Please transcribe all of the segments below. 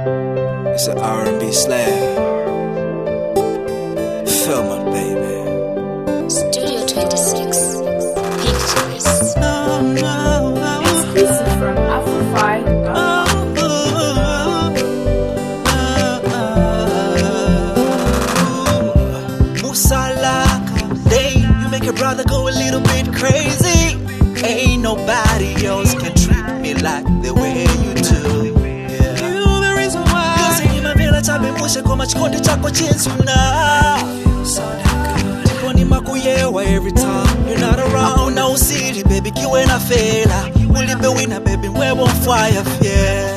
It's an R&B slam. Film it, baby. Studio 26. Pictures. Exclusive from Afrofy.com. Musalaka, day you make your brother go a little bit crazy. Ain't nobody else can treat me like the way you do. Yeah. You the reason why you say my village I've been pushing kwa chikondi chako chinsuna. Tikoni makuyewa every time you're not around. Na usiri baby kiwe na fela. Ulibe wina baby wewe on fire, yeah.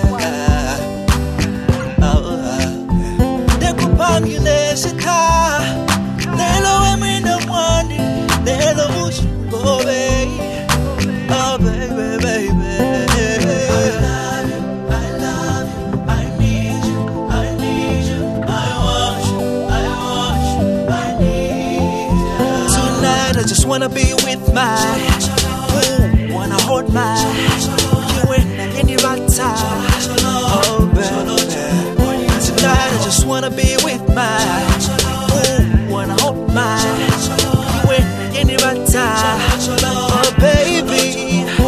Dekupangile shika. Lelo wemina mwani. Lelo mushu bobe. Oh baby, baby. I love you, I need you, I want you, I need you. Tonight I just wanna be with my wanna hold my you in any right time. Oh baby, tonight I just wanna be with my wanna hold my you in any right time. Oh baby.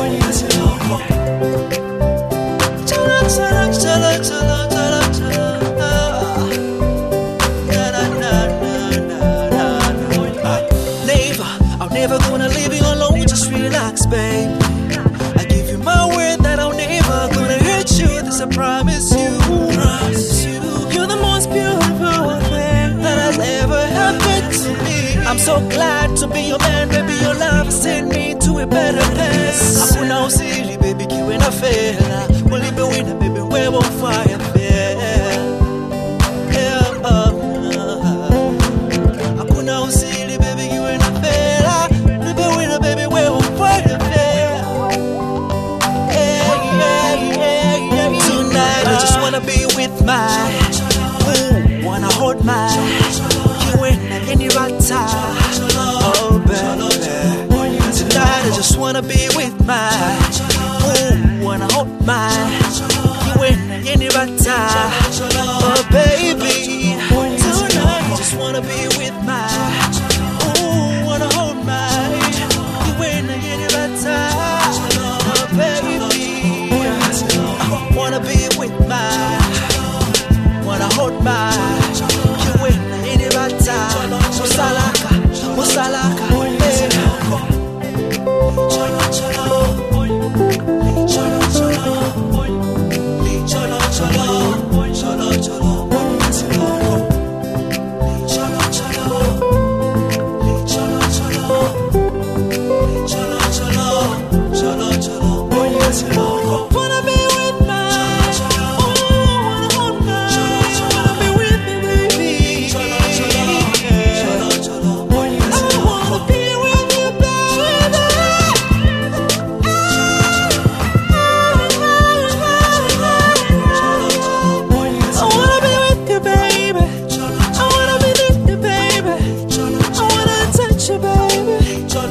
I'm never gonna leave you alone, just relax, babe. I give you my word that I'm never gonna hurt you, this I promise you. You're the most beautiful thing that has ever happened to me. I'm so glad to be your man, baby, your love has sent me to a better place. Hakuna usiri, baby, kiwe na fela. Ulibe wina, baby, wewe on fire, yeah. Hakuna usiri, baby, kiwe na fela. Ulibe wina, baby, wewe on fire, yeah. Tonight I just wanna be with my wanna hold my you in any right time. Oh baby, tonight I just wanna be with my wanna hold my you in any right time. Oh baby, tonight I just wanna be with my wanna hold my you in any right time. Oh baby, I wanna be with my wanna hold my you in any right time. Musalaka, musalaka, wanna be with my wanna hold my wanna be with me, baby. I wanna be with you, baby. I wanna be with you, baby. I wanna be with you, baby. I wanna touch you, baby.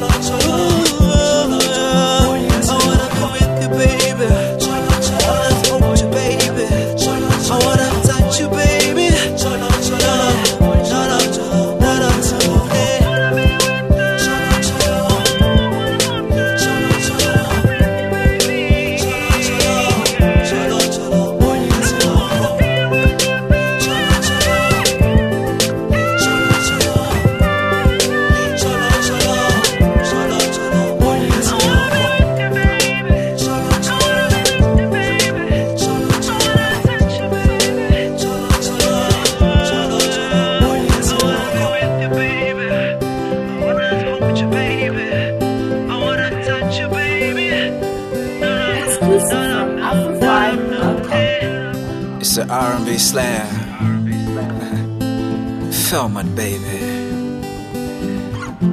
Exclusive from Afrofy.com. It's an R&B slam. Film it, baby.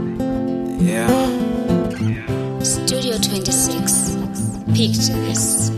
Yeah. Studio 26. Pictures.